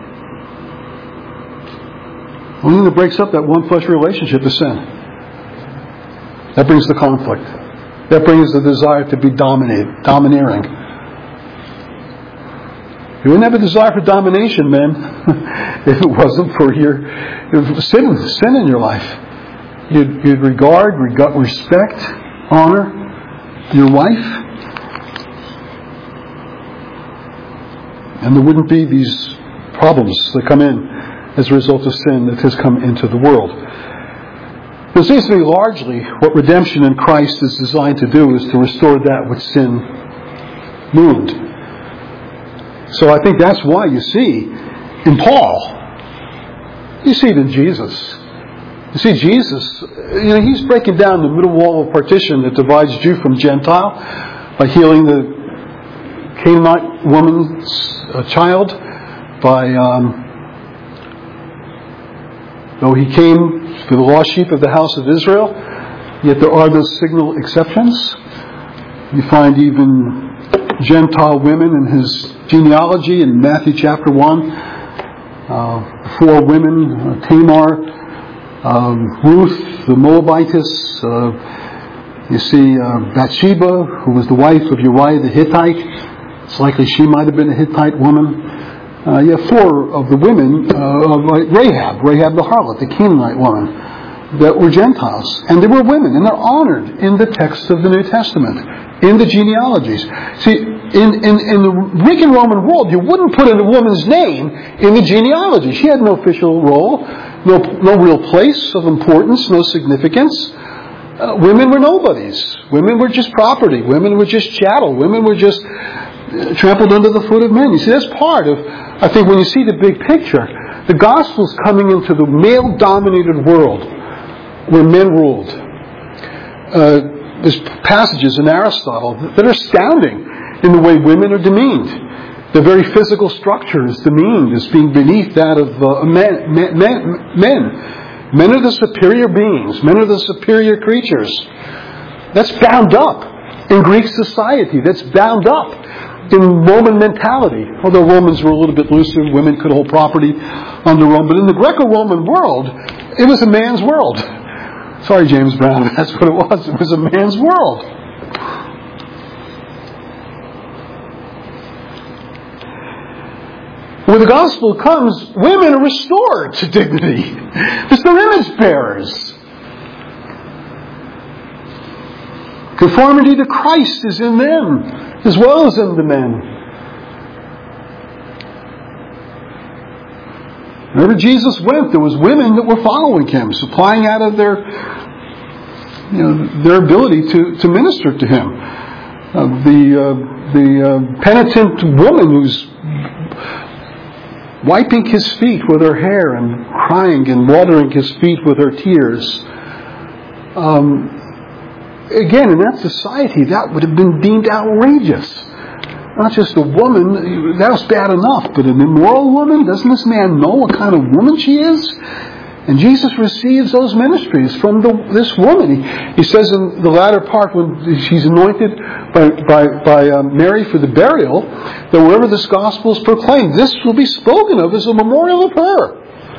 The only thing that breaks up that one flesh relationship is sin. That brings the conflict. That brings the desire to be dominated, domineering. You wouldn't have a desire for domination, men, if it wasn't for your sin, sin in your life. You'd, you'd regard, regard, respect, honor your wife. And there wouldn't be these problems that come in as a result of sin that has come into the world. It seems to me largely what redemption in Christ is designed to do is to restore that which sin ruined. So I think that's why you see in Paul, you see it in Jesus. You see Jesus, you know, he's breaking down the middle wall of partition that divides Jew from Gentile by healing the Canaanite woman's uh, child, by um, though he came for the lost sheep of the house of Israel, yet there are those signal exceptions. You find even Gentile women in his genealogy in Matthew chapter one. Uh, four women, uh, Tamar, um, Ruth, the Moabitess. Uh, you see uh, Bathsheba, who was the wife of Uriah the Hittite. It's likely she might have been a Hittite woman. Uh, you have four of the women, uh, of Rahab, Rahab the harlot, the Canaanite woman, that were Gentiles. And they were women, and they're honored in the text of the New Testament, in the genealogies. See, in, in, in the Greek and Roman world, you wouldn't put in a woman's name in the genealogy. She had no official role, no, no real place of importance, no significance. Uh, women were nobodies. Women were just property. Women were just chattel. Women were just trampled under the foot of men. You see, that's part of, I think, when you see the big picture, the gospel's coming into the male-dominated world where men ruled. Uh, there's passages in Aristotle that are astounding in the way women are demeaned. The very physical structure is demeaned as being beneath that of uh, men, men, men. Men are the superior beings. Men are the superior creatures. That's bound up in Greek society. That's bound up in Roman mentality. Although Romans were a little bit looser, women could hold property under Rome. But in the Greco-Roman world, it was a man's world. Sorry, James Brown, that's what it was. It was a man's world. When the gospel comes, women are restored to dignity. Because they're image bearers. Conformity to Christ is in them, as well as in the men. Wherever Jesus went, there was women that were following him, supplying out of their, you know, their ability to, to minister to him. Uh, the uh, the uh, penitent woman who's wiping his feet with her hair and crying and watering his feet with her tears. Um, again, in that society, that would have been deemed outrageous. Not just a woman, that was bad enough, but an immoral woman? Doesn't this man know what kind of woman she is? And Jesus receives those ministries from the, this woman. He, he says in the latter part, when she's anointed by, by, by uh, Mary for the burial, that wherever this gospel is proclaimed, this will be spoken of as a memorial of her.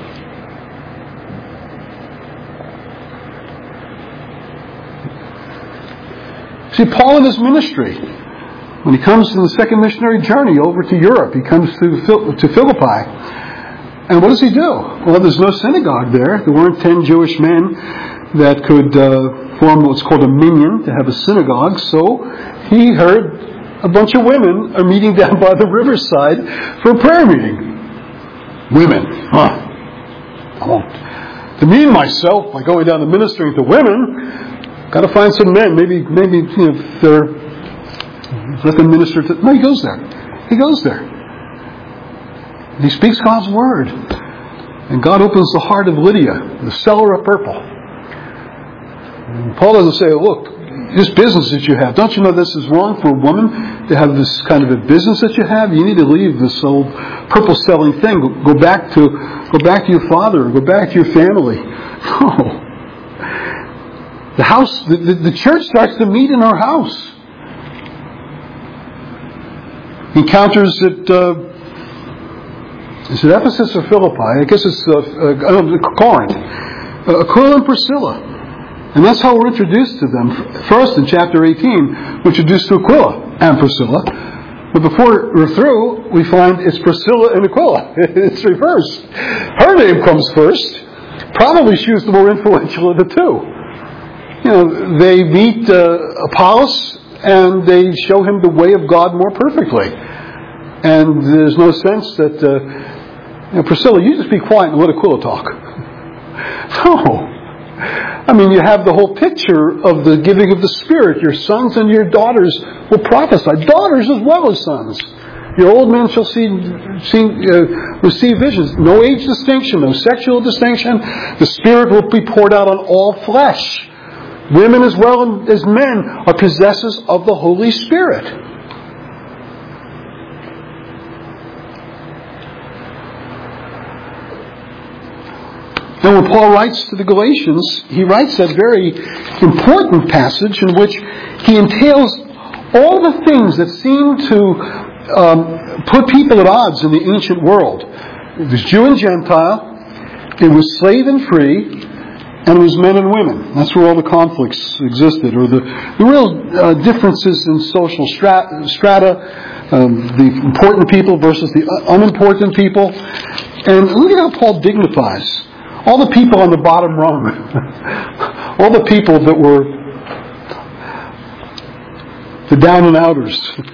See, Paul in his ministry, when he comes in the second missionary journey over to Europe, he comes to, to Philippi. And what does he do? Well, there's no synagogue there. There weren't ten Jewish men that could uh, form what's called a minyan, to have a synagogue. So he heard a bunch of women are meeting down by the riverside for a prayer meeting. Women. Huh. I won't demean myself by going down and ministering to women. Got to find some men. Maybe, maybe you know, if they're, let them minister to... No, he goes there. He goes there. And he speaks God's word. And God opens the heart of Lydia, the seller of purple. And Paul doesn't say, look, this business that you have, don't you know this is wrong for a woman to have this kind of a business that you have? You need to leave this old purple selling thing. Go, go back to go back to your father, or go back to your family. No. The house, the, the, the church starts to meet in our house. Encounters at uh, is it Ephesus or Philippi? I guess it's uh, uh, Corinth. Uh, Aquila and Priscilla. And that's how we're introduced to them. First, in chapter eighteen, we're introduced to Aquila and Priscilla. But before we're through, we find it's Priscilla and Aquila. It's reversed. Her name comes first. Probably she was the more influential of the two. You know, they meet uh, Apollos and they show him the way of God more perfectly. And there's no sense that, uh, you know, Priscilla, you just be quiet and let Aquila talk. No. I mean, you have the whole picture of the giving of the Spirit. Your sons and your daughters will prophesy. Daughters as well as sons. Your old men shall see, see uh, receive visions. No age distinction, no sexual distinction. The Spirit will be poured out on all flesh. Women as well as men are possessors of the Holy Spirit. And when Paul writes to the Galatians, he writes that very important passage in which he entails all the things that seem to um, put people at odds in the ancient world. It was Jew and Gentile, it was slave and free, and it was men and women. That's where all the conflicts existed, or the, the real uh, differences in social strata, strata um, the important people versus the unimportant people. And look at how Paul dignifies all the people on the bottom rung, all the people that were the down and outers.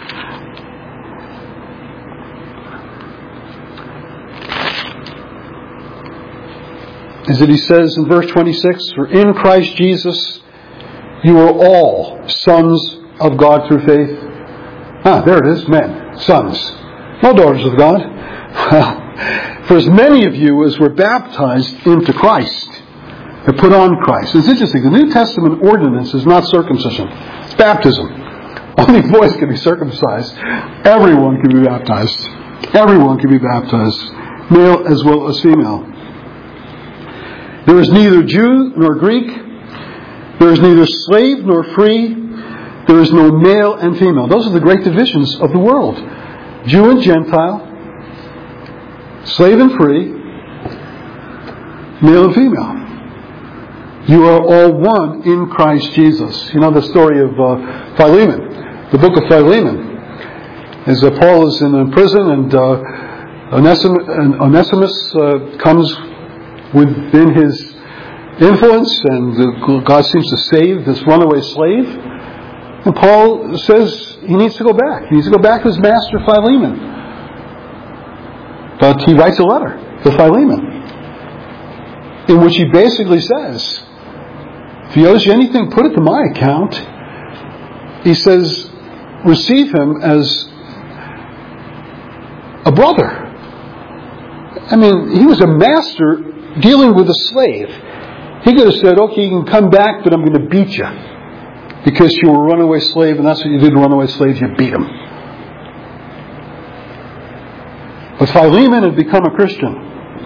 Is that he says in verse twenty-six, "For in Christ Jesus you are all sons of God through faith." Ah, there it is, men, sons, no daughters of God. Well, for as many of you as were baptized into Christ have put on Christ. It's interesting. The New Testament ordinance is not circumcision. It's baptism. Only boys can be circumcised. Everyone can be baptized. Everyone can be baptized. Male as well as female. There is neither Jew nor Greek. There is neither slave nor free. There is no male and female. Those are the great divisions of the world. Jew and Gentile. Slave and free, male and female. You are all one in Christ Jesus. You know the story of uh, Philemon, the book of Philemon. As uh, Paul is in prison and uh, Onesimus, and Onesimus uh, comes within his influence, and uh, God seems to save this runaway slave. And Paul says he needs to go back. He needs to go back to his master Philemon. But he writes a letter to Philemon in which he basically says, if he owes you anything, put it to my account. He says, receive him as a brother. I mean, he was a master dealing with a slave. He could have said, okay, you can come back, but I'm going to beat you. Because you were a runaway slave, and that's what you did to runaway slaves, you beat him. But Philemon had become a Christian.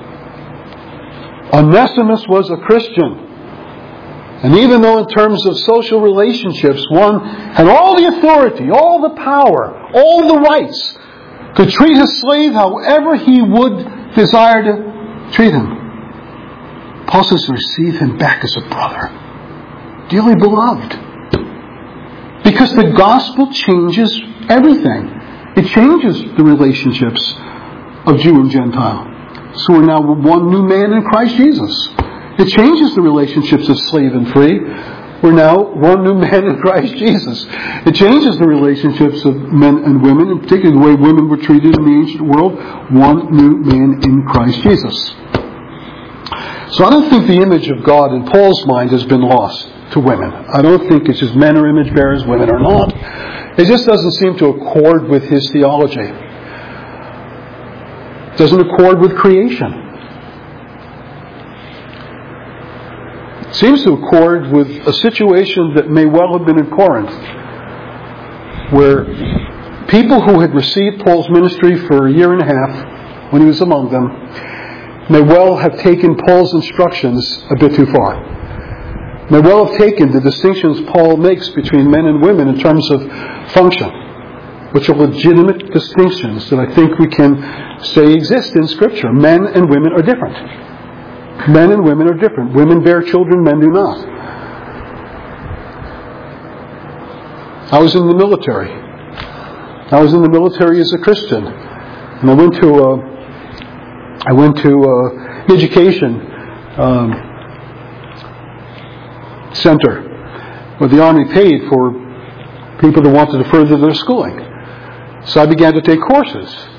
Onesimus was a Christian. And even though in terms of social relationships, one had all the authority, all the power, all the rights, could treat his slave however he would desire to treat him. Paul says, receive him back as a brother, dearly beloved. Because the gospel changes everything. It changes the relationships of Jew and Gentile. So we're now one new man in Christ Jesus. It changes the relationships of slave and free. We're now one new man in Christ Jesus. It changes the relationships of men and women, in particular the way women were treated in the ancient world. One new man in Christ Jesus. So I don't think the image of God in Paul's mind has been lost to women. I don't think it's just men are image bearers, women are not. It just doesn't seem to accord with his theology. Doesn't accord with creation. It seems to accord with a situation that may well have been in Corinth, where people who had received Paul's ministry for a year and a half, when he was among them, may well have taken Paul's instructions a bit too far. May well have taken the distinctions Paul makes between men and women in terms of function, which are legitimate distinctions that I think we can say exist in Scripture. Men and women are different. Men and women are different. Women bear children, men do not. I was in the military. I was in the military as a Christian. And I went to a, I went to a education um, center where the Army paid for people that wanted to further their schooling. So I began to take courses.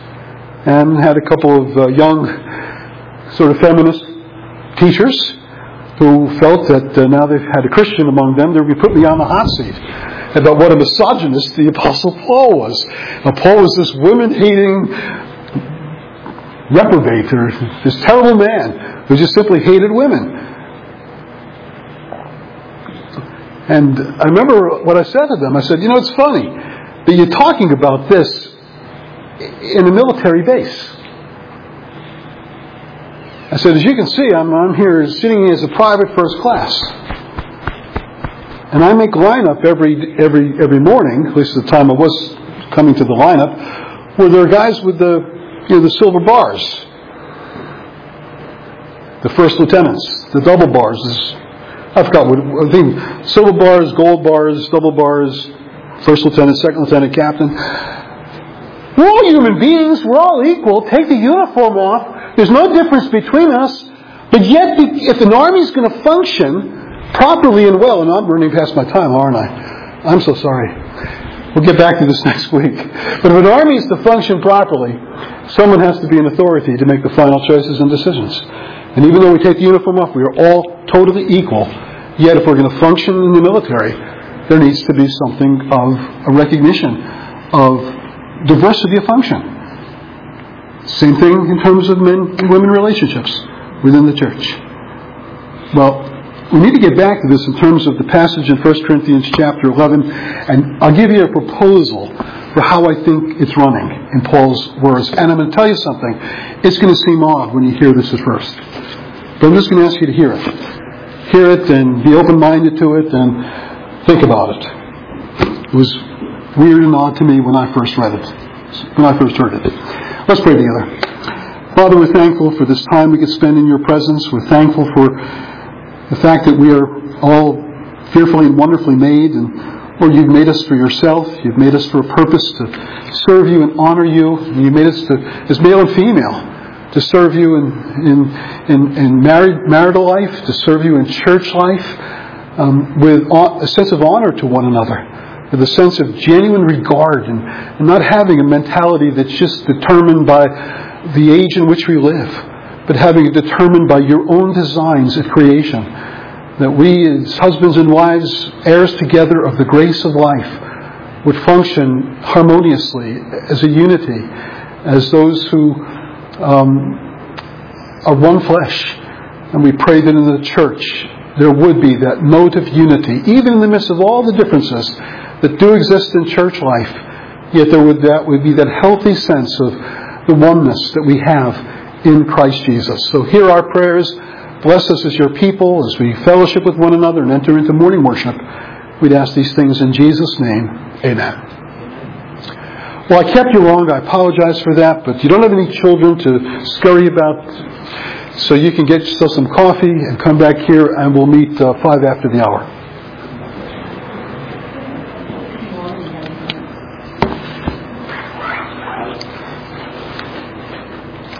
and had a couple of uh, young sort of feminist teachers who felt that uh, now they've had a Christian among them, they would put me on the hot seat about what a misogynist the Apostle Paul was. Now, Paul was this women-hating reprobate, or this terrible man who just simply hated women. And I remember what I said to them. I said, you know, it's funny that you're talking about this in a military base. I said, as you can see, I'm, I'm here sitting as a private first class. And I make lineup every every every morning, at least at the time I was coming to the lineup, where there are guys with the you know the silver bars, the first lieutenants, the double bars. I forgot what I think. Silver bars, gold bars, double bars, first lieutenant, second lieutenant, captain. We're all human beings. We're all equal. Take the uniform off. There's no difference between us. But yet, if an army's going to function properly and well, and I'm running past my time, aren't I? I'm so sorry. We'll get back to this next week. But if an army is to function properly, someone has to be an authority to make the final choices and decisions. And even though we take the uniform off, we are all totally equal. Yet if we're going to function in the military, there needs to be something of a recognition of diversity of function. Same thing in terms of men and women relationships within the church. Well, we need to get back to this in terms of the passage in First Corinthians chapter eleven, and I'll give you a proposal for how I think it's running in Paul's words. And I'm going to tell you something. It's going to seem odd when you hear this at first. But I'm just going to ask you to hear it. Hear it and be open-minded to it and think about it. It was weird and odd to me when I first read it, when I first heard it. Let's pray together. Father, we're thankful for this time we could spend in your presence. We're thankful for the fact that we are all fearfully and wonderfully made, and Lord, you've made us for yourself. You've made us for a purpose to serve you and honor you. And you've made us to, as male and female, to serve you in in in, in married marital life, to serve you in church life, um, with a sense of honor to one another, with a sense of genuine regard, and, and not having a mentality that's just determined by the age in which we live, but having it determined by your own designs of creation. That we as husbands and wives, heirs together of the grace of life, would function harmoniously as a unity, as those who um, are one flesh. And we pray that in the church there would be that note of unity, even in the midst of all the differences that do exist in church life. Yet there would that would be that healthy sense of the oneness that we have in Christ Jesus. So hear our prayers. Bless us as your people, as we fellowship with one another and enter into morning worship. We'd ask these things in Jesus' name. Amen. Well, I kept you long. I apologize for that, but you don't have any children to scurry about, so you can get yourself some coffee and come back here, and we'll meet uh, five after the hour.